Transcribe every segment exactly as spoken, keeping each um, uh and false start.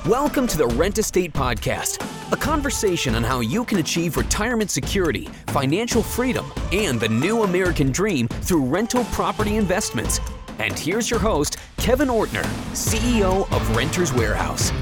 Welcome to the Rent Estate Podcast, a conversation on how you can achieve retirement security, financial freedom, and the new American dream through rental property investments. And here's your host, Kevin Ortner, C E O of Renters Warehouse.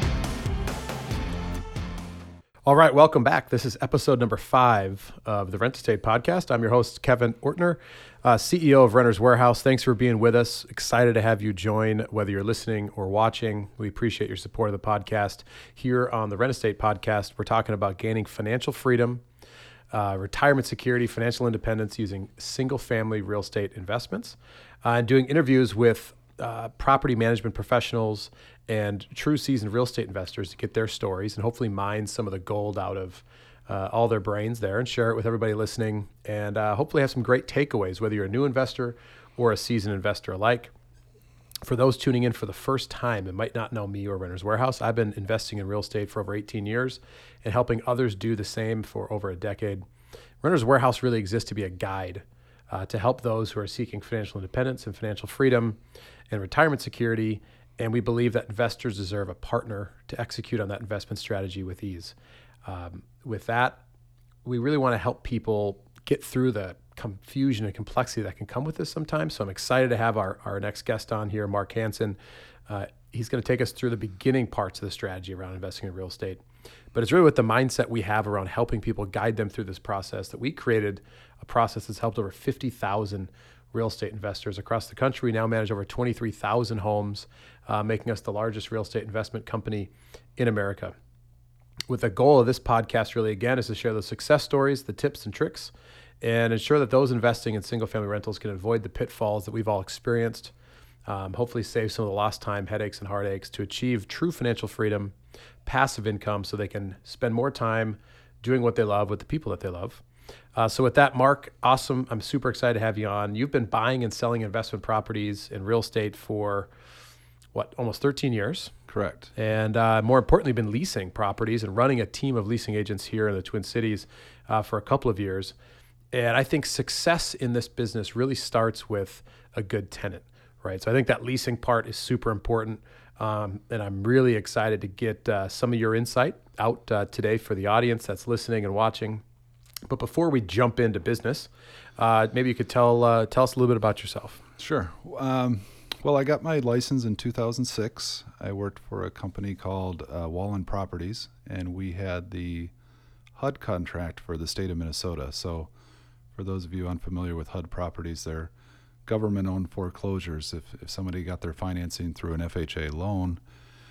All right, welcome back. This is episode number five of the Rent Estate Podcast. I'm your host, Kevin Ortner, uh, C E O of Renters Warehouse. Thanks for being with us. Excited to have you join, whether you're listening or watching. We appreciate your support of the podcast. Here on the Rent Estate Podcast, we're talking about gaining financial freedom, uh, retirement security, financial independence using single-family real estate investments, uh, and doing interviews with uh, property management professionals and true seasoned real estate investors to get their stories and hopefully mine some of the gold out of uh, all their brains there and share it with everybody listening, and uh, hopefully have some great takeaways, whether you're a new investor or a seasoned investor alike. For those tuning in for the first time and might not know me or Renters Warehouse, I've been investing in real estate for over eighteen years and helping others do the same for over a decade. Renters Warehouse really exists to be a guide uh, to help those who are seeking financial independence and financial freedom and retirement security. And we believe that investors deserve a partner to execute on that investment strategy with ease. Um, with that, we really want to help people get through the confusion and complexity that can come with this sometimes. So I'm excited to have our, our next guest on here, Mark Hansen. Uh, he's going to take us through the beginning parts of the strategy around investing in real estate. But it's really with the mindset we have around helping people, guide them through this process, that we created a process that's helped over fifty thousand real estate investors across the country. We now manage over twenty-three thousand homes, uh, making us the largest real estate investment company in America. With the goal of this podcast really, again, is to share the success stories, the tips and tricks, and ensure that those investing in single-family rentals can avoid the pitfalls that we've all experienced, um, hopefully save some of the lost time, headaches, and heartaches to achieve true financial freedom, passive income, so they can spend more time doing what they love with the people that they love. Uh, so with that, Mark, awesome. I'm super excited to have you on. You've been buying and selling investment properties in real estate for, what, almost thirteen years? Correct. And uh, more importantly, been leasing properties and running a team of leasing agents here in the Twin Cities uh, for a couple of years. And I think success in this business really starts with a good tenant, right? So I think that leasing part is super important. Um, and I'm really excited to get uh, some of your insight out uh, today for the audience that's listening and watching. But before we jump into business, uh, maybe you could tell uh, tell us a little bit about yourself. Sure. Um, well, I got my license in two thousand six. I worked for a company called uh, Wallen Properties, and we had the H U D contract for the state of Minnesota. So for those of you unfamiliar with H U D properties, they're government-owned foreclosures. If, if somebody got their financing through an F H A loan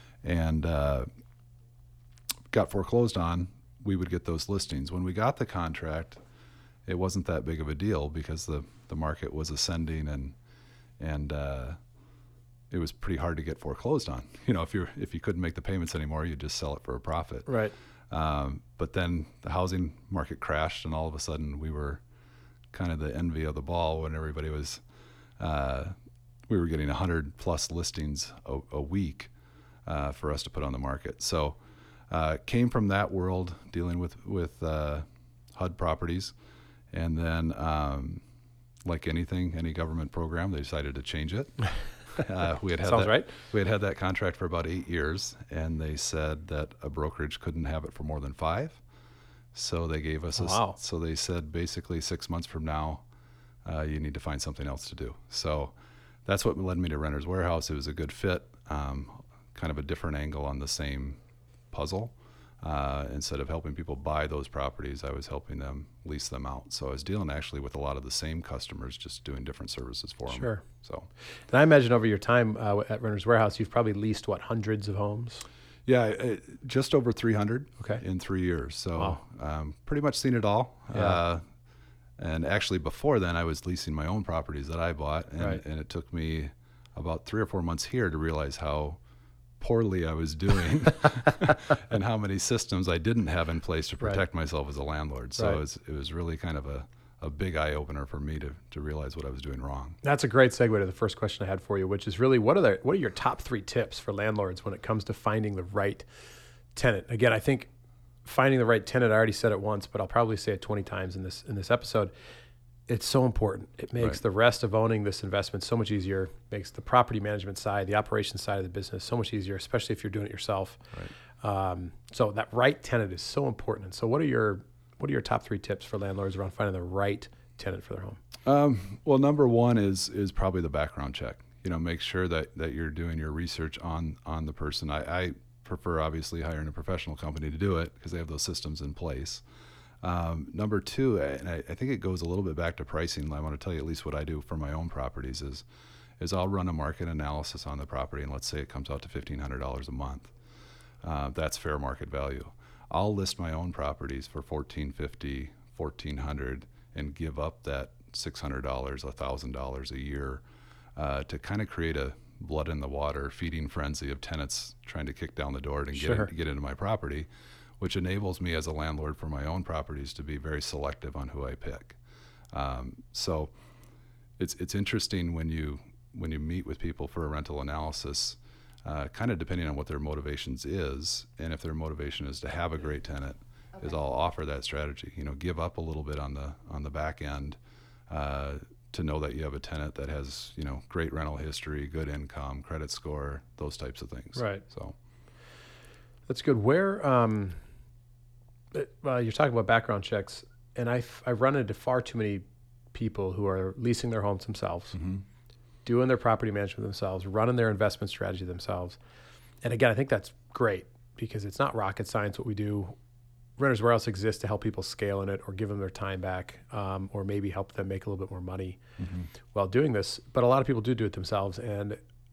and uh, got foreclosed on, we would get those listings. When we got the contract, it wasn't that big of a deal because the, the market was ascending, and and uh, it was pretty hard to get foreclosed on. You know, if you if you couldn't make the payments anymore, you'd just sell it for a profit. Right. Um, but then the housing market crashed, and all of a sudden we were kind of the envy of the ball when everybody was. Uh, we were getting one hundred plus listings a, a week uh, for us to put on the market. So. Uh, came from that world, dealing with with uh, H U D properties, and then, um, like anything, any government program, they decided to change it. Uh, we had had Sounds that, right. We had had that contract for about eight years, and they said that a brokerage couldn't have it for more than five. So they gave us. Oh, a, wow. So they said basically six months from now, uh, you need to find something else to do. So that's what led me to Renters Warehouse. It was a good fit, um, kind of a different angle on the same puzzle. Uh, instead of helping people buy those properties, I was helping them lease them out. So I was dealing actually with a lot of the same customers, just doing different services for them. Sure. So, and I imagine over your time uh, at Renters Warehouse, you've probably leased, what, hundreds of homes? yeah, it, just over three hundred Okay. in three years. So Wow. um, pretty much seen it all. Yeah. Uh, and actually before then, I was leasing my own properties that I bought. And, Right. and it took me about three or four months here to realize how poorly I was doing and how many systems I didn't have in place to protect Right. myself as a landlord. So Right. it, was, it was really kind of a, a big eye opener for me to, to realize what I was doing wrong. That's a great segue to the first question I had for you, which is really what are the, what are your top three tips for landlords when it comes to finding the right tenant? Again, I think finding the right tenant, I already said it once, but I'll probably say it twenty times in this in this episode. it's so important. It makes Right. the rest of owning this investment so much easier, makes the property management side, the operations side of the business so much easier, especially if you're doing it yourself. Right. Um, so that right tenant is so important. And so what are your what are your top three tips for landlords around finding the right tenant for their home? Um, well, number one is is probably the background check. You know, make sure that, that you're doing your research on on the person. I, I prefer obviously hiring a professional company to do it because they have those systems in place. Um, number two, and I, I think it goes a little bit back to pricing. I want to tell you at least what I do for my own properties is is I'll run a market analysis on the property, and let's say it comes out to fifteen hundred dollars a month. Uh, that's fair market value. I'll list my own properties for fourteen fifty, fourteen hundred, and give up that six hundred dollars, one thousand dollars a year uh, to kind of create a blood in the water feeding frenzy of tenants trying to kick down the door to Sure. get, in, get into my property, which enables me as a landlord for my own properties to be very selective on who I pick. Um, so it's it's interesting when you when you meet with people for a rental analysis, uh, kind of depending on what their motivations is, and if their motivation is to have a great tenant, Okay. is I'll offer that strategy. You know, give up a little bit on the on the back end uh, to know that you have a tenant that has, you know, great rental history, good income, credit score, those types of things. Right. So That's good. Where um, it- well, you're talking about background checks, and I've, I've run into far too many people who are leasing their homes themselves, doing their property management themselves, running their investment strategy themselves. And again, I think that's great because it's not rocket science what we do. Renters Warehouse exists to help people scale in it or give them their time back, um, or maybe help them make a little bit more money while doing this. But a lot of people do do it themselves, and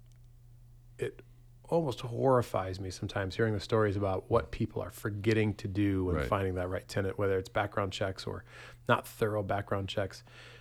it almost horrifies me sometimes hearing the stories about what people are forgetting to do when Right. finding that right tenant, whether it's background checks or not thorough background checks.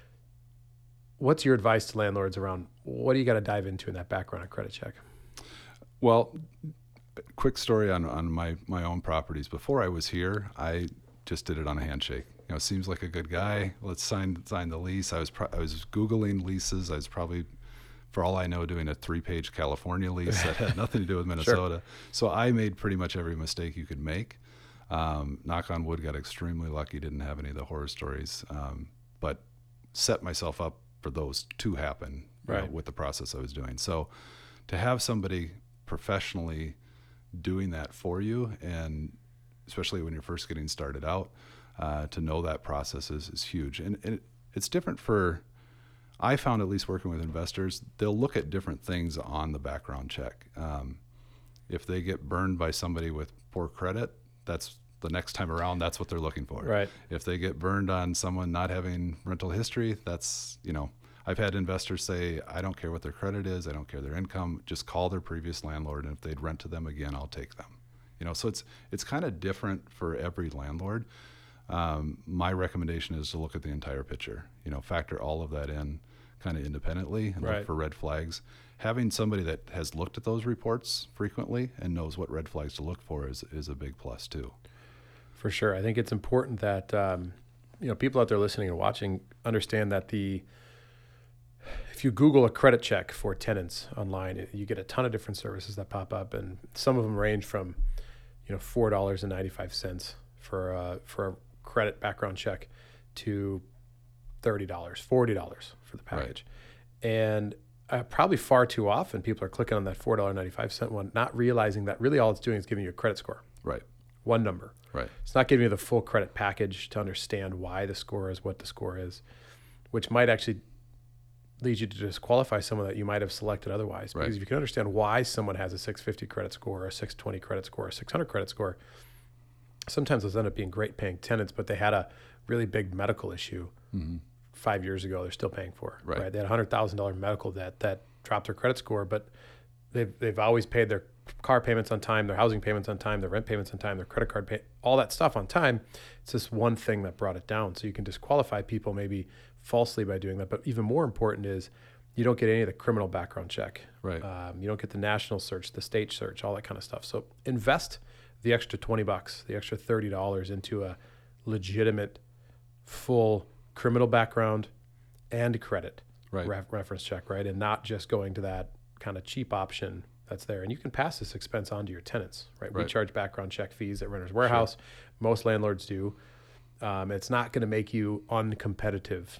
What's your advice to landlords around what do you got to dive into in that background and credit check? Well, quick story on, on my, my own properties. Before I was here, I just did it on a handshake. You know, seems like a good guy. Let's sign sign the lease. I was pro- I was Googling leases. I was probably, for all I know, doing a three-page California lease that had nothing to do with Minnesota. So I made pretty much every mistake you could make. Um, knock on wood, got extremely lucky. Didn't have any of the horror stories, um, but set myself up for those to happen you know, Right. with the process I was doing. So to have somebody professionally doing that for you, and especially when you're first getting started out, uh, to know that process is, is huge. And, and it, it's different for, I found at least working with investors, they'll look at different things on the background check. Um, if they get burned by somebody with poor credit, that's the next time around, that's what they're looking for. Right. If they get burned on someone not having rental history, that's, you know, I've had investors say, I don't care what their credit is, I don't care their income, just call their previous landlord, and if they'd rent to them again, I'll take them. You know, so it's it's kind of different for every landlord. Um, my recommendation is to look at the entire picture, you know, factor all of that in kind of independently and Right. look for red flags. Having somebody that has looked at those reports frequently and knows what red flags to look for is, is a big plus too. For sure. I think it's important that, um, you know, people out there listening and watching understand that the, if you Google a credit check for tenants online, you get a ton of different services that pop up, and some of them range from, you know, four dollars and ninety-five cents for a, for a credit background check to thirty dollars, forty dollars for the package. And uh, probably far too often people are clicking on that four dollars and ninety-five cents one, not realizing that really all it's doing is giving you a credit score, Right. one number. Right. It's not giving you the full credit package to understand why the score is what the score is, which might actually lead you to disqualify someone that you might have selected otherwise. Because Right. if you can understand why someone has a six fifty credit score, or a six twenty credit score, or a six hundred credit score, sometimes those end up being great paying tenants, but they had a really big medical issue five years ago they're still paying for. Right. They had a one hundred thousand dollars medical debt that dropped their credit score, but they've, they've always paid their car payments on time, their housing payments on time, their rent payments on time, their credit card pay, all that stuff on time. It's just one thing that brought it down. So you can disqualify people maybe falsely by doing that. But even more important is you don't get any of the criminal background check. Right. Um, you don't get the national search, the state search, all that kind of stuff. So invest the extra twenty bucks, the extra thirty dollars into a legitimate, full criminal background and credit Right. ref- reference check, right? And not just going to that kind of cheap option that's there. And you can pass this expense on to your tenants, right? We Right. charge background check fees at Renters Warehouse. Most landlords do. Um, it's not going to make you uncompetitive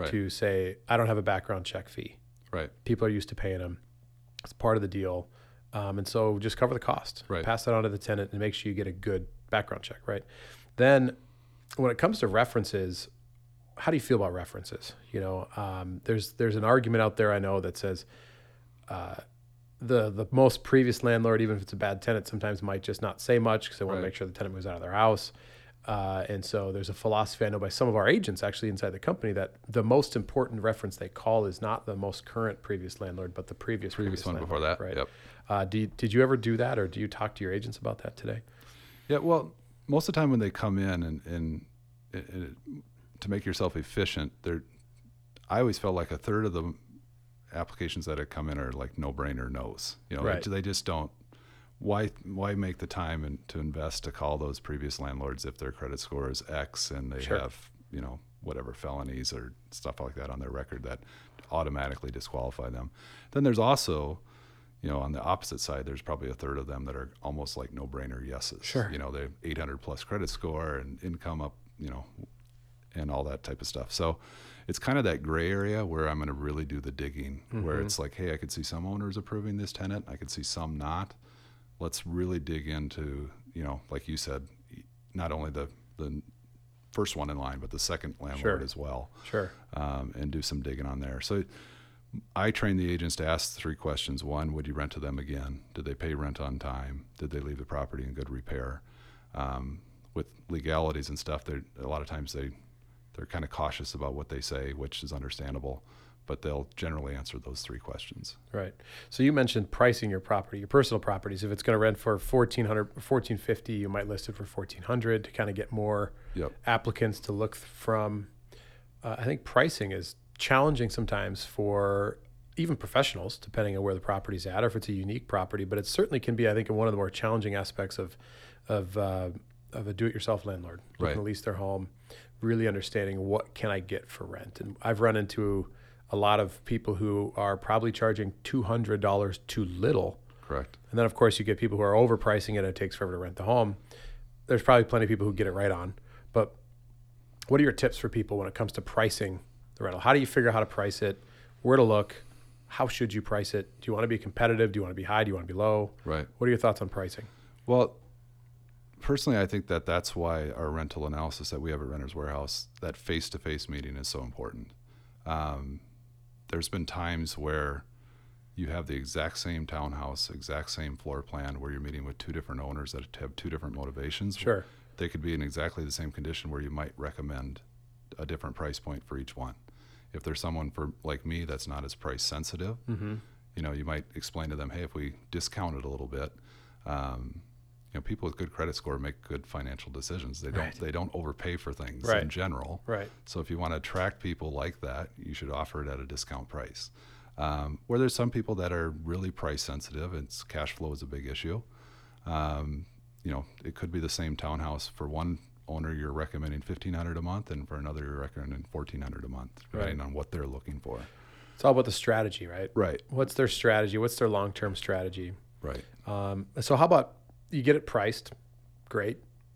right. to say, I don't have a background check fee. Right. People are used to paying them. It's part of the deal. Um, and so just cover the cost. Right. Pass that on to the tenant and make sure you get a good background check, right? Then when it comes to references, how do you feel about references? You know, um, there's there's an argument out there I know that says uh, the the most previous landlord, even if it's a bad tenant, sometimes might just not say much because they want Right. to make sure the tenant moves out of their house. Uh, and so there's a philosophy I know by some of our agents actually inside the company that the most important reference they call is not the most current previous landlord, but the previous Previous one before landlord, that. right? Yep. Uh, do you, did you ever do that, or do you talk to your agents about that today? Yeah. Well, most of the time when they come in and, and, and to make yourself efficient, they're, I always felt like a third of the applications that have come in are like no-brainer no's. You know, Right. they, they just don't. Why why make the time and to invest to call those previous landlords if their credit score is X and they Sure. have, you know, whatever felonies or stuff like that on their record that automatically disqualify them. Then there's also, you know, on the opposite side, there's probably a third of them that are almost like no-brainer yeses. Sure. You know, they have eight hundred plus credit score and income up, you know, and all that type of stuff. So it's kind of that gray area where I'm going to really do the digging, where Mm-hmm. it's like, hey, I could see some owners approving this tenant. I could see some not. Let's really dig into, you know, like you said, not only the, the first one in line, but the second landlord Sure. as well, Sure. um, and do some digging on there. So I train the agents to ask three questions. One, would you rent to them again? Did they pay rent on time? Did they leave the property in good repair? Um, with legalities and stuff, they a lot of times they, they're kind of cautious about what they say, which is understandable, but they'll generally answer those three questions. Right. So you mentioned pricing your property, your personal properties. If it's going to rent for fourteen hundred, fourteen fifty, you might list it for fourteen hundred to kind of get more Yep. applicants to look from. Uh, I think pricing is challenging sometimes for even professionals, depending on where the property's at or if it's a unique property. But it certainly can be, I think, one of the more challenging aspects of of uh, of a do-it-yourself landlord looking Right. to lease their home, really understanding what can I get for rent. And I've run into a lot of people who are probably charging two hundred dollars too little. Correct. And then, of course, you get people who are overpricing it and it takes forever to rent the home. There's probably plenty of people who get it right on. But what are your tips for people when it comes to pricing the rental? How do you figure out how to price it, where to look, how should you price it? Do you want to be competitive? Do you want to be high? Do you want to be low? Right. What are your thoughts on pricing? Well, personally, I think that that's why our rental analysis that we have at Renters Warehouse, that face-to-face meeting is so important. Um, there's been times where you have the exact same townhouse, exact same floor plan, where you're meeting with two different owners that have two different motivations. Sure. They could be in exactly the same condition where you might recommend a different price point for each one. If there's someone for like me that's not as price sensitive, Mm-hmm. you know, you might explain to them, hey, if we discount it a little bit, um, you know, people with good credit score make good financial decisions. They don't Right. they don't overpay for things Right. in general. Right. So if you want to attract people like that, you should offer it at a discount price. Um, where there's some people that are really price sensitive, it's cash flow is a big issue. Um, you know, it could be the same townhouse. For one owner, you're recommending fifteen hundred dollars a month, and for another, you're recommending fourteen hundred dollars a month, depending Right. on what they're looking for. It's all about the strategy, right? Right. What's their strategy? What's their long-term strategy? Right. Um, so how about you get it priced? Great.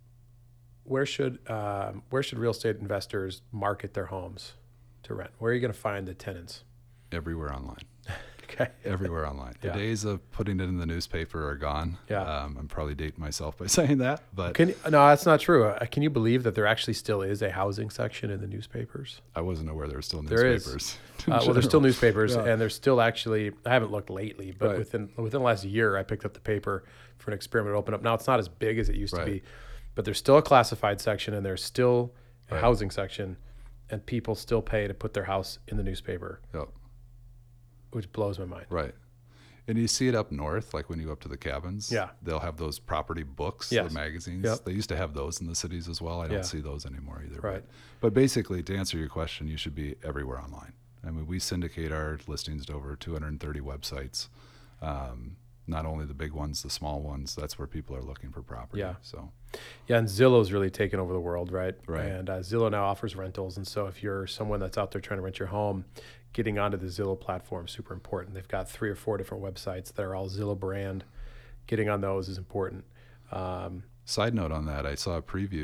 Where should um, where should real estate investors market their homes to rent? Where are you going to find the tenants? Everywhere online. Okay. Everywhere online. The Yeah. days of putting it in the newspaper are gone. Yeah. Um, I'm probably dating myself by saying that, but Can you, no, that's not true. Uh, can you believe that there actually still is a housing section in the newspapers? I wasn't aware there were still There is. newspapers. Uh, well, there's still General. newspapers, Yeah. and there's still actually. I haven't looked lately, but Right. within within the last year, I picked up the paper for an experiment to open up. Now it's not as big as it used Right. to be, but there's still a classified section, and there's still a Right. housing section, and people still pay to put their house in the newspaper, Yep. which blows my mind. Right. And you see it up north, like when you go up to the cabins. Yeah. They'll have those property books, Yes. the magazines. Yep. They used to have those in the cities as well. I don't Yeah. see those anymore either. Right. But, but basically, to answer your question, you should be everywhere online. I mean, we syndicate our listings to over two hundred thirty websites. Um, not only the big ones, the small ones. That's where people are looking for property. Yeah. So, Yeah, and Zillow's really taken over the world, right? Right. And uh, Zillow now offers rentals, and so if you're someone that's out there trying to rent your home, getting onto the Zillow platform is super important. They've got three or four different websites that are all Zillow brand. Getting on those is important. Um, side note on that, I saw a preview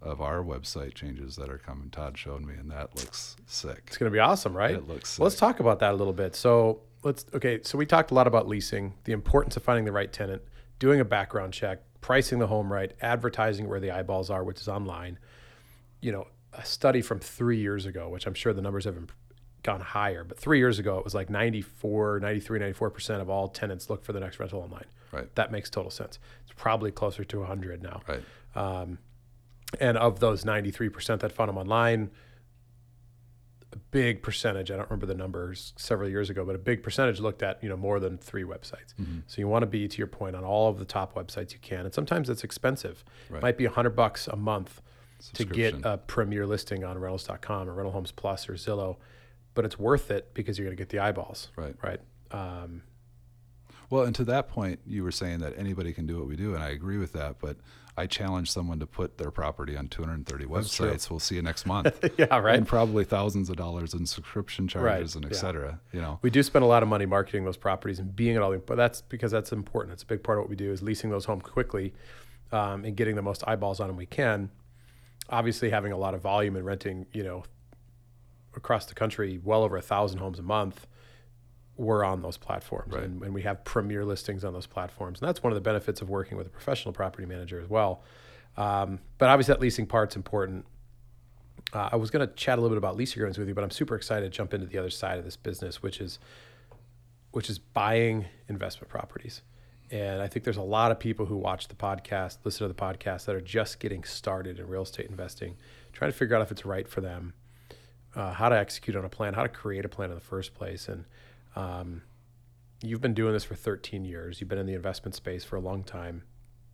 of our website changes that are coming. Todd showed me, and that looks sick. It's going to be awesome, right? It looks sick. Well, let's talk about that a little bit. So let's, okay, so we talked a lot about leasing, the importance of finding the right tenant, doing a background check, pricing the home right, advertising where the eyeballs are, which is online. You know, a study from three years ago, which I'm sure the numbers have gone higher, but three years ago, it was like ninety-four, ninety-three, ninety-four percent of all tenants look for the next rental online. Right. That makes total sense. It's probably closer to one hundred now. Right. Um, and of those ninety-three percent that found them online, a big percentage, I don't remember the numbers several years ago, but a big percentage looked at, you know, more than three websites. Mm-hmm. So you want to be, to your point, on all of the top websites you can. And sometimes it's expensive. Right. It might be a hundred bucks a month to get a premier listing on rentals dot com or Rental Homes Plus or Zillow, but it's worth it because you're going to get the eyeballs. Right. Right. Um, well, and to that point, you were saying that anybody can do what we do, and I agree with that, but I challenge someone to put their property on two hundred thirty That's websites. true. We'll see you next month. Yeah, right. And probably thousands of dollars in subscription charges, right. and et yeah. cetera. You know, we do spend a lot of money marketing those properties and being at all, but that's because that's important. It's a big part of what we do is leasing those homes quickly um, and getting the most eyeballs on them we can. Obviously, having a lot of volume and renting, you know, across the country, well over a thousand homes a month, we're on those platforms, right. and, and we have premier listings on those platforms, and that's one of the benefits of working with a professional property manager as well. Um, but obviously, that leasing part's important. Uh, I was going to chat a little bit about lease agreements with you, but I'm super excited to jump into the other side of this business, which is which is buying investment properties. And I think there's a lot of people who watch the podcast, listen to the podcast, that are just getting started in real estate investing, trying to figure out if it's right for them, uh, how to execute on a plan, how to create a plan in the first place. And um, you've been doing this for thirteen years. You've been in the investment space for a long time.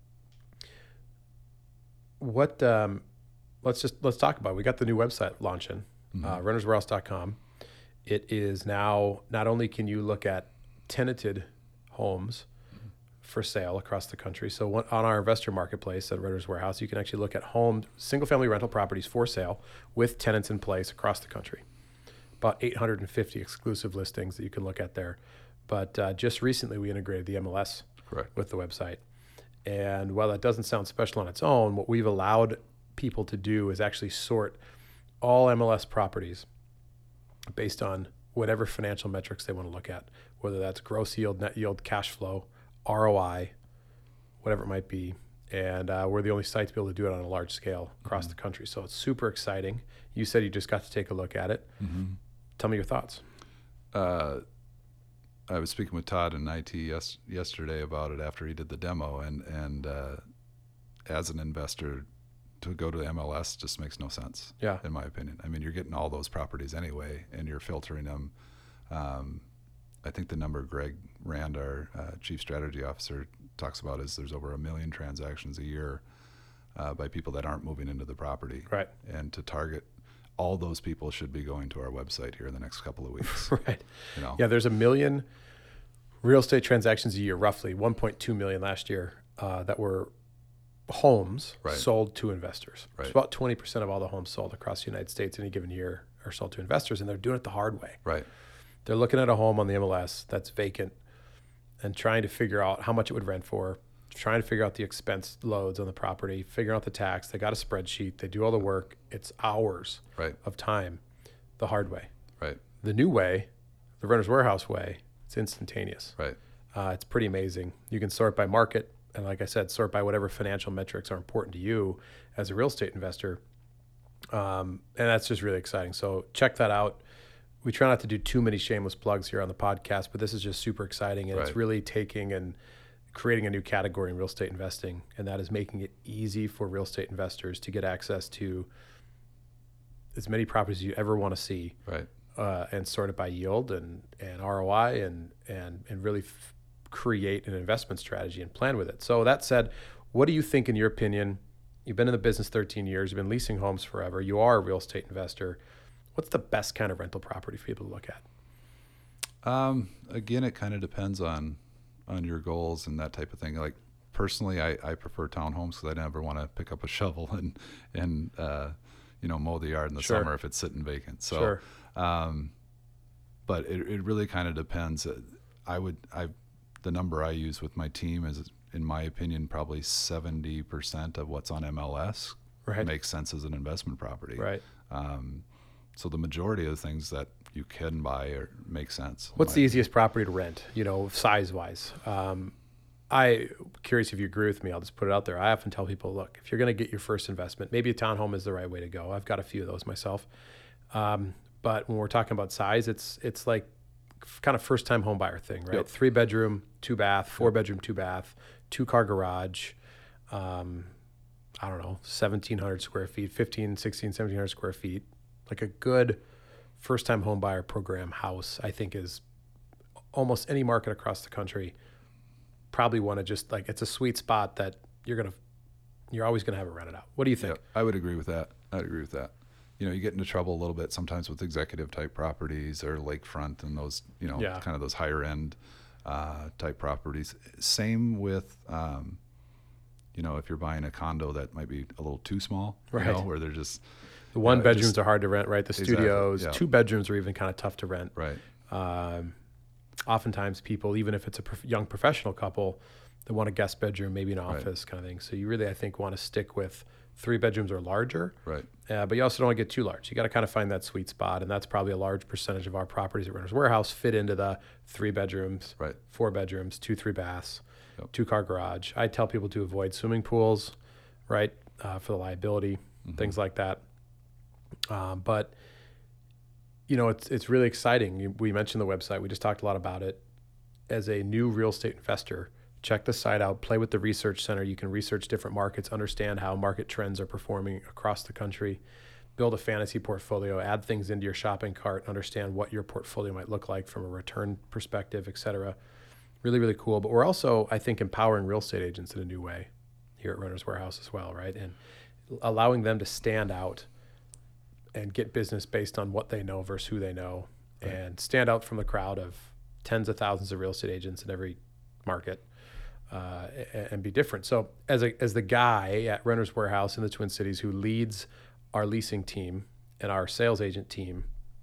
What? Um, let's just let's talk about it. We got the new website launching, mm-hmm. uh, renters warehouse dot com. It is now, not only can you look at tenanted homes for sale across the country. So on our investor marketplace at Renters Warehouse, you can actually look at home, single-family rental properties for sale with tenants in place across the country. About eight hundred fifty exclusive listings that you can look at there. But uh, just recently, we integrated the M L S Correct. with the website. And while that doesn't sound special on its own, what we've allowed people to do is actually sort all M L S properties based on whatever financial metrics they want to look at, whether that's gross yield, net yield, cash flow, R O I, whatever it might be. And uh, we're the only site to be able to do it on a large scale across mm-hmm. the country. So it's super exciting. You said you just got to take a look at it. Mm-hmm. Tell me your thoughts. Uh, I was speaking with Todd in I T yes, yesterday about it after he did the demo. And, and uh, as an investor, to go to the M L S just makes no sense, yeah. in my opinion. I mean, you're getting all those properties anyway, and you're filtering them. Um, I think the number Greg Rand, our uh, chief strategy officer, talks about is there's over a million transactions a year uh, by people that aren't moving into the property. Right. And to target all those people should be going to our website here in the next couple of weeks. Right. You know? Yeah, there's a million real estate transactions a year, roughly one point two million last year, uh, that were homes right. sold to investors. Right. It's about twenty percent of all the homes sold across the United States any given year are sold to investors, and they're doing it the hard way. Right. They're looking at a home on the M L S that's vacant and trying to figure out how much it would rent for, trying to figure out the expense loads on the property, figuring out the tax. They got a spreadsheet. They do all the work. It's hours right. of time the hard way. Right. The new way, the Renters Warehouse way, it's instantaneous. Right. Uh, it's pretty amazing. You can sort by market, and like I said, sort by whatever financial metrics are important to you as a real estate investor. Um, and that's just really exciting. So check that out. We try not to do too many shameless plugs here on the podcast, but this is just super exciting, and right. it's really taking and creating a new category in real estate investing, and that is making it easy for real estate investors to get access to as many properties as you ever want to see, right. uh, and sort it by yield and, and R O I and and and really f- create an investment strategy and plan with it. So that said, what do you think, in your opinion? You've been in the business thirteen years. You've been leasing homes forever. You are a real estate investor. What's the best kind of rental property for people to look at? Um, again, it kind of depends on on your goals and that type of thing. Like personally, I, I prefer townhomes because I never want to pick up a shovel and and uh, you know mow the yard in the Sure. summer if it's sitting vacant. So, Sure. um, but it it really kind of depends. I would I the number I use with my team is, in my opinion, probably seventy percent of what's on M L S right. makes sense as an investment property. Right. Um, so the majority of the things that you can buy are, make sense. What's the easiest property to rent, you know, size-wise? Um, I'm curious if you agree with me. I'll just put it out there. I often tell people, look, if you're going to get your first investment, maybe a townhome is the right way to go. I've got a few of those myself. Um, but when we're talking about size, it's it's like kind of first-time home buyer thing, right? Yep. Three bedroom, two bath, four bedroom, two bath, two car garage. Um, I don't know, seventeen hundred square feet, fifteen, sixteen, seventeen hundred square feet. Like a good first-time home buyer program house, I think is almost any market across the country. Probably want to just like, it's a sweet spot that you're going to, you're always going to have it rented out. What do you think? Yeah, I would agree with that. I'd agree with that. You know, you get into trouble a little bit sometimes with executive type properties or lakefront and those, you know, Yeah. kind of those higher end uh, type properties. Same with, um, you know, if you're buying a condo that might be a little too small, Right. you know, where they're just, The one Yeah, it bedrooms just- are hard to rent, right? The Exactly, studios, yeah. two bedrooms are even kind of tough to rent. right. Um, oftentimes people, even if it's a prof- young professional couple, they want a guest bedroom, maybe an Right. office kind of thing. So you really, I think, want to stick with three bedrooms or larger. Right. Uh, but you also don't want to get too large. You got to kind of find that sweet spot. And that's probably a large percentage of our properties at Renters Warehouse fit into the three bedrooms, Right. four bedrooms, two, three baths, Yep. two car garage. I tell people to avoid swimming pools, right? Uh, for the liability, Mm-hmm. things like that. Um, but you know, it's, it's really exciting. You- We mentioned the website. We just talked a lot about it. As a new real estate investor, check the site out, play with the research center. You can research different markets, understand how market trends are performing across the country, build a fantasy portfolio, add things into your shopping cart, understand what your portfolio might look like from a return perspective, et cetera. Really, really cool. But we're also, I think, empowering real estate agents in a new way here at Renters Warehouse as well, right? And allowing them to stand out and get business based on what they know versus who they know, Right. and stand out from the crowd of tens of thousands of real estate agents in every market, uh, a- and be different. So as a, as the guy at Renters Warehouse in the Twin Cities who leads our leasing team and our sales agent team,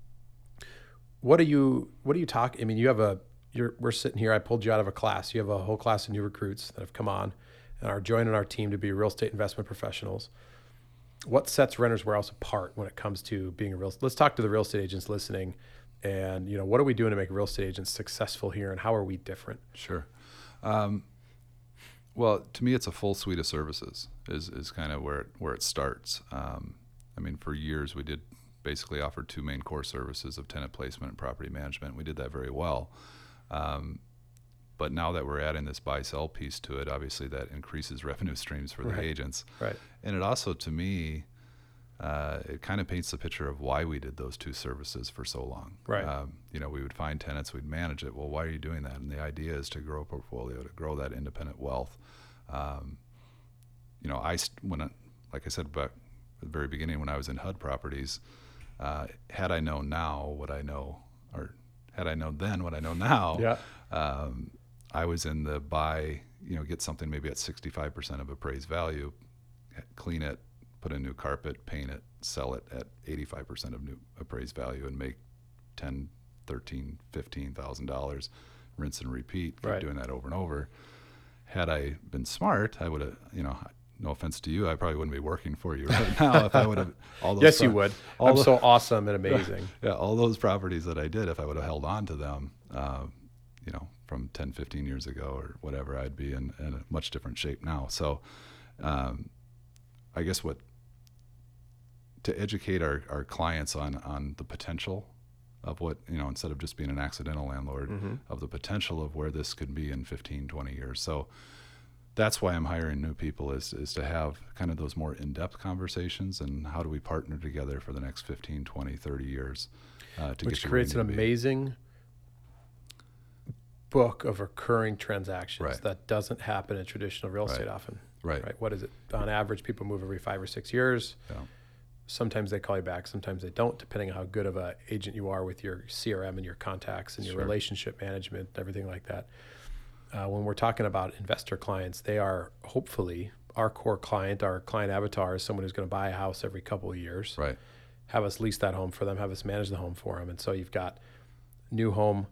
what do you, what do you talk? I mean, you have a, you're, we're sitting here, I pulled you out of a class. You have a whole class of new recruits that have come on and are joining our team to be real estate investment professionals. What sets Renters Warehouse apart when it comes to being a real, let's talk to the real estate agents listening, and, you know, what are we doing to make real estate agents successful here, and how are we different? Sure. Um, well, to me, it's a full suite of services is, is kind of where it, where it starts. Um, I mean, for years we did basically offer two main core services of tenant placement and property management. We did that very well. Um, but now that we're adding this buy-sell piece to it, obviously that increases revenue streams for the Right. agents. Right. And it also, to me, uh, it kind of paints the picture of why we did those two services for so long. Right. Um, you know, we would find tenants, we'd manage it. Well, why are you doing that? And the idea is to grow a portfolio, to grow that independent wealth. Um, you know, I st- when I, like I said back at the very beginning, when I was in H U D properties, uh, had I known now what I know, or had I known then what I know now, Yeah. um, I was in the buy, you know, get something maybe at sixty-five percent of appraised value, clean it, put a new carpet, paint it, sell it at eighty-five percent of new appraised value and make ten, thirteen, fifteen thousand dollars, rinse and repeat, keep Right. doing that over and over. Had I been smart, I would have, you know, no offense to you, I probably wouldn't be working for you right now if I would have all those Yes, you pro- would. all I'm the- so awesome and amazing. yeah, all those properties that I did, if I would have held on to them, uh, you know, from ten, fifteen years ago or whatever, I'd be in, in a much different shape now. So um, I guess what, to educate our, our clients on, on the potential of what, you know, instead of just being an accidental landlord, Mm-hmm. of the potential of where this could be in fifteen, twenty years. So that's why I'm hiring new people is, is to have kind of those more in-depth conversations and how do we partner together for the next fifteen, twenty, thirty years uh, to Which get you creates where an you need to be. amazing book of recurring transactions Right. that doesn't happen in traditional real estate Right. often. Right. Right. What is it? On average, people move every five or six years. Yeah. Sometimes they call you back, sometimes they don't, depending on how good of a agent you are with your C R M and your contacts and your Sure. relationship management, everything like that. Uh, when we're talking about investor clients, they are hopefully our core client. Our client avatar is someone who's going to buy a house every couple of years, Right. have us lease that home for them, have us manage the home for them. And so you've got new home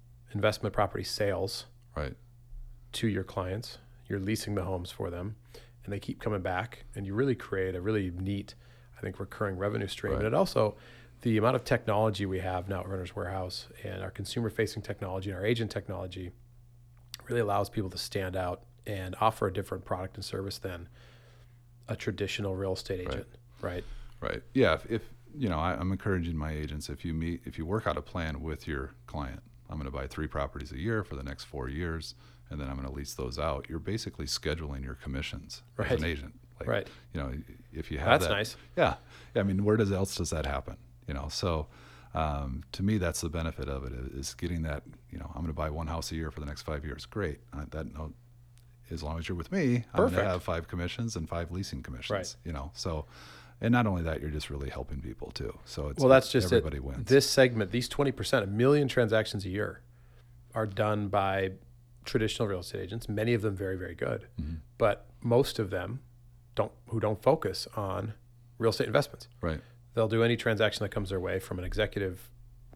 investment property sales Right. to your clients. You're leasing the homes for them. and they keep coming back, and you really create a really neat, I think, recurring revenue stream. Right. And it also, the amount of technology we have now at Renters Warehouse and our consumer-facing technology and our agent technology really allows people to stand out and offer a different product and service than a traditional real estate agent, right? Right. right. Yeah. If, if you know, I, I'm encouraging my agents, if you meet, if you work out a plan with your client, I'm going to buy three properties a year for the next four years, and then I'm going to lease those out. You're basically scheduling your commissions right. as an agent. Like, right. You know, if you have That's that, nice. Yeah. I mean, where does else does that happen? You know, so um, to me, that's the benefit of it is getting that. You know, I'm going to buy one house a year for the next five years. Great. Uh, that no, as long as you're with me, I'm going to have five commissions and five leasing commissions. Right. You know, so. And not only that, you're just really helping people too. So it's well, that's just everybody it. wins. This segment, these twenty percent, a million transactions a year, are done by traditional real estate agents. Many of them very, very good, mm-hmm. but most of them don't who don't focus on real estate investments. Right. They'll do any transaction that comes their way, from an executive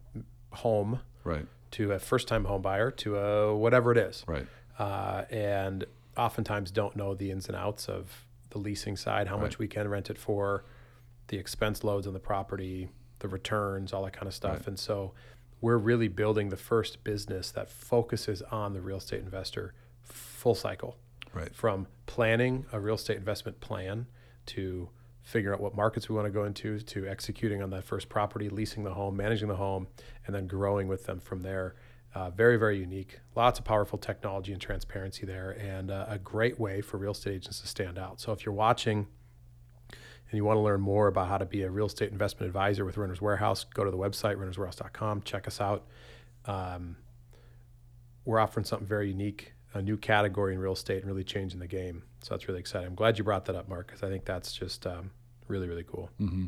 home, right, to a first-time home buyer, to a whatever it is, right, uh, and oftentimes don't know the ins and outs of the leasing side, how right. much we can rent it for, the expense loads on the property, the returns, all that kind of stuff. Right. And so we're really building the first business that focuses on the real estate investor full cycle, right, from planning a real estate investment plan to figuring out what markets we want to go into, to executing on that first property, leasing the home, managing the home, and then growing with them from there. Uh, very, very unique. Lots of powerful technology and transparency there, and uh, a great way for real estate agents to stand out. So if you're watching and you want to learn more about how to be a real estate investment advisor with Renters Warehouse, go to the website, renters warehouse dot com, check us out. Um, we're offering something very unique, a new category in real estate, and really changing the game. So that's really exciting. I'm glad you brought that up, Mark, because I think that's just um, really, really cool. Mm-hmm.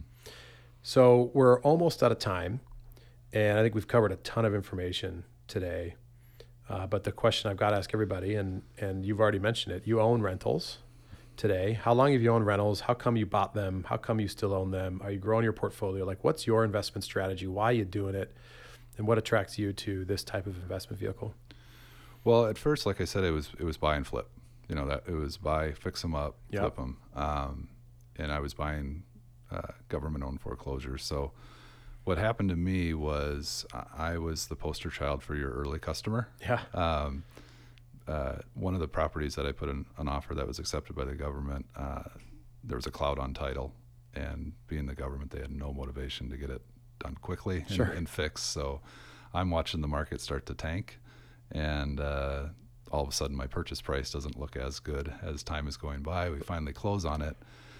So we're almost out of time, and I think we've covered a ton of information today. Uh, but the question I've got to ask everybody, and, and you've already mentioned it, you own rentals today. How long have you owned rentals? How come you bought them? How come you still own them? Are you growing your portfolio? Like, what's your investment strategy? Why are you doing it? And what attracts you to this type of investment vehicle? Well, at first, like I said, it was it was buy and flip. You know, that it was buy, fix them up, Yep. flip them. Um, and I was buying uh, government-owned foreclosures. So what happened to me was I was the poster child for your early customer. Yeah. Um, uh, one of the properties that I put in an offer that was accepted by the government, uh, there was a cloud on title, and being the government, they had no motivation to get it done quickly and, Sure. and fixed. So I'm watching the market start to tank, and uh, all of a sudden my purchase price doesn't look as good as time is going by. We finally close on it,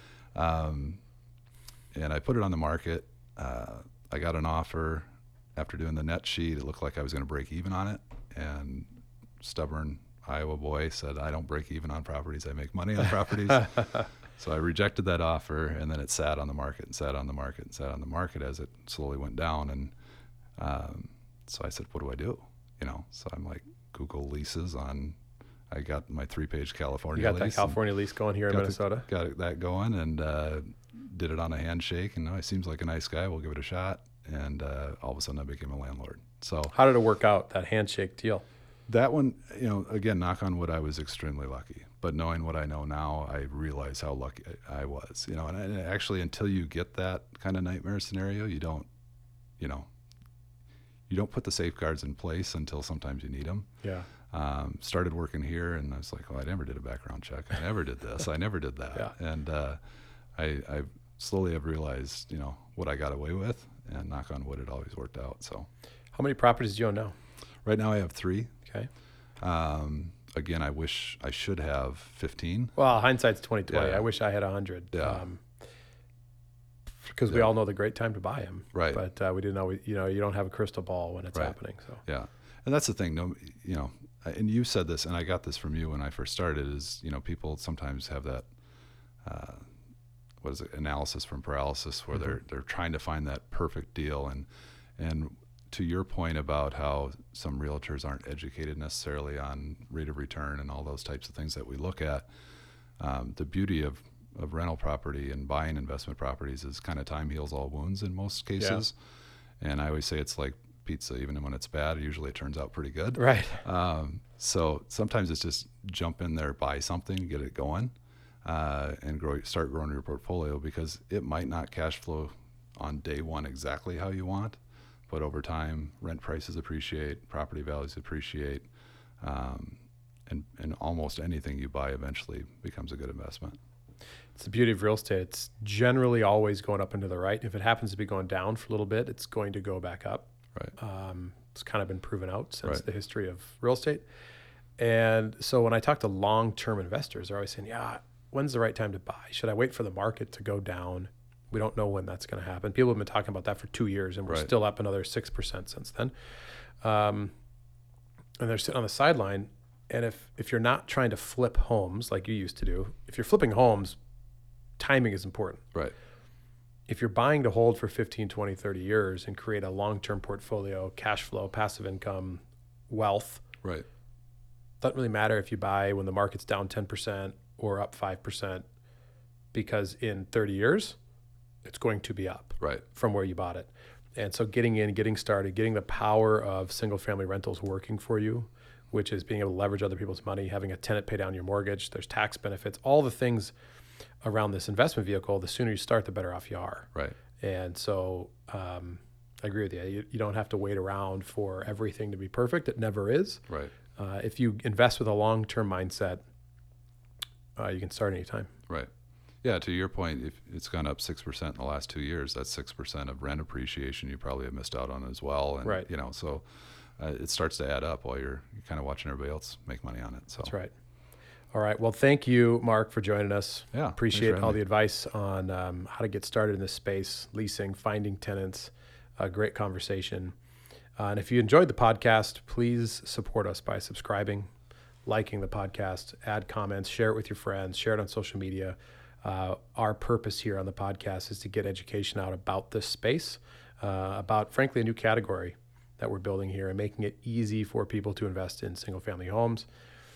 um, and I put it on the market. Uh, I got an offer. After doing the net sheet, it looked like I was going to break even on it, and stubborn Iowa boy said, I don't break even on properties, I make money on properties. So I rejected that offer, and then it sat on the market and sat on the market and sat on the market as it slowly went down. And um, so I said, what do I do? You know, so I'm like, Google leases on, I got my three-page California You got lease. that California lease going here in got Minnesota? The, got that going, and uh, did it on a handshake. And oh, he seems like a nice guy. We'll give it a shot. And uh, all of a sudden I became a landlord. So How did it work out, that handshake deal? that one, you know, again, knock on wood, I was extremely lucky. But knowing what I know now, I realize how lucky I was. You know, and, and actually, until you get that kind of nightmare scenario, you don't, you know, you don't put the safeguards in place until sometimes you need them. Yeah. Um, started working here, and I was like, well, I never did a background check. I never did this. I never did that. Yeah. And uh, I, I slowly have realized, you know, what I got away with, and knock on wood, it always worked out. So, How many properties do you own now? right now I have three. Okay. Um, again, I wish I should have fifteen. Well, hindsight's twenty twenty. Yeah. I wish I had one hundred. Yeah. Um, because we Yeah. all know the great time to buy them. Right. But uh, we didn't always, you know, you don't have a crystal ball when it's Right. happening. So Yeah, and that's the thing. No, you know, and you said this, and I got this from you when I first started. Is, you know, people sometimes have that, uh, what is it, analysis from paralysis, where Mhm. they're they're trying to find that perfect deal, and and to your point about how some realtors aren't educated necessarily on rate of return and all those types of things that we look at. Um, the beauty of of rental property and buying investment properties is kind of time heals all wounds in most cases. And I always say it's like pizza, even when it's bad, usually it turns out pretty good. right. Um, so sometimes it's just jump in there, buy something, get it going. uh, and grow, start growing your portfolio, because it might not cash flow on day one exactly how you want, but over time, rent prices appreciate, property values appreciate, um, and, and almost anything you buy eventually becomes a good investment. It's the beauty of real estate. It's generally always going up and to the right. If it happens to be going down for a little bit, it's going to go back up. Right. Um, it's kind of been proven out since Right. the history of real estate. And so when I talk to long-term investors, they're always saying, yeah, when's the right time to buy? Should I wait for the market to go down? We don't know when that's going to happen. People have been talking about that for two years, and we're Right. still up another six percent since then. Um, and they're sitting on the sideline. And if, if you're not trying to flip homes like you used to do, if you're flipping homes, timing is important. Right. If you're buying to hold for fifteen, twenty, thirty years and create a long-term portfolio, cash flow, passive income, wealth, Right. doesn't really matter if you buy when the market's down ten percent or up five percent, because in thirty years, it's going to be up Right. from where you bought it. And so getting in, getting started, getting the power of single-family rentals working for you, which is being able to leverage other people's money, having a tenant pay down your mortgage, there's tax benefits, all the things around this investment vehicle. The sooner you start, the better off you are. Right. And so um, I agree with you. you. You don't have to wait around for everything to be perfect. It never is. Right. Uh, if you invest with a long-term mindset, uh, you can start anytime. Right. Yeah, to your point, if it's gone up six percent in the last two years, that's six percent of rent appreciation you probably have missed out on as well. And, Right. you know, so uh, it starts to add up while you're, you're kind of watching everybody else make money on it. So That's right. All right. Well, thank you, Mark, for joining us. Yeah, Appreciate thanks for all having the me. advice on um, how to get started in this space, leasing, finding tenants. A great conversation. Uh, and if you enjoyed the podcast, please support us by subscribing, liking the podcast, add comments, share it with your friends, share it on social media. Uh, our purpose here on the podcast is to get education out about this space, uh, about, frankly, a new category that we're building here and making it easy for people to invest in single-family homes.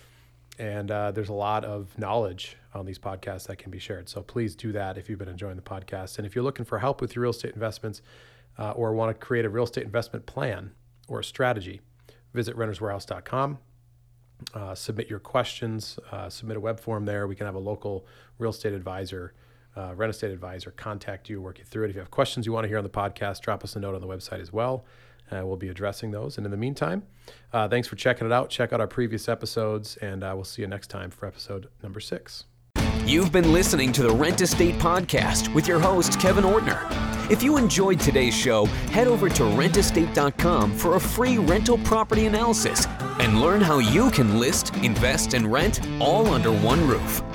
And uh, there's a lot of knowledge on these podcasts that can be shared. So please do that if you've been enjoying the podcast. And if you're looking for help with your real estate investments uh, or want to create a real estate investment plan or a strategy, visit renters warehouse dot com. Uh, submit your questions, uh, submit a web form there. We can have a local real estate advisor, uh, rent estate advisor contact you, work you through it. If you have questions you want to hear on the podcast, drop us a note on the website as well. Uh, we'll be addressing those. And in the meantime, uh, thanks for checking it out. Check out our previous episodes, and uh, we'll see you next time for episode number six. You've been listening to the Rent Estate Podcast with your host, Kevin Ortner. If you enjoyed today's show, head over to rent estate dot com for a free rental property analysis and learn how you can list, invest, and rent all under one roof.